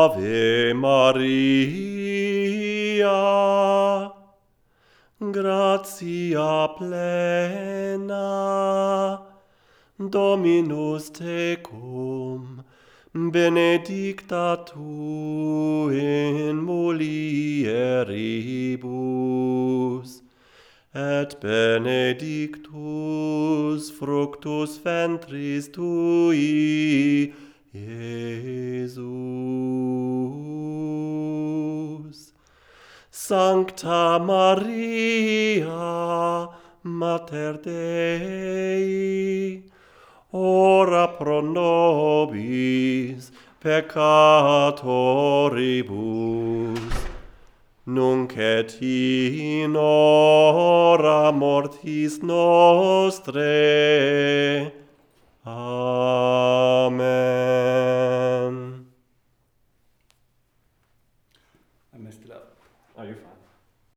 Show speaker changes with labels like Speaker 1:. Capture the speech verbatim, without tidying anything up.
Speaker 1: Ave Maria, gratia plena, Dominus tecum, benedicta tu in mulieribus, et benedictus fructus ventris tui, Iesus. Sancta Maria, Mater Dei, ora pro nobis peccatoribus, nunc et in hora mortis nostrae. Amen.
Speaker 2: I messed it up.
Speaker 1: Oh, you're fine.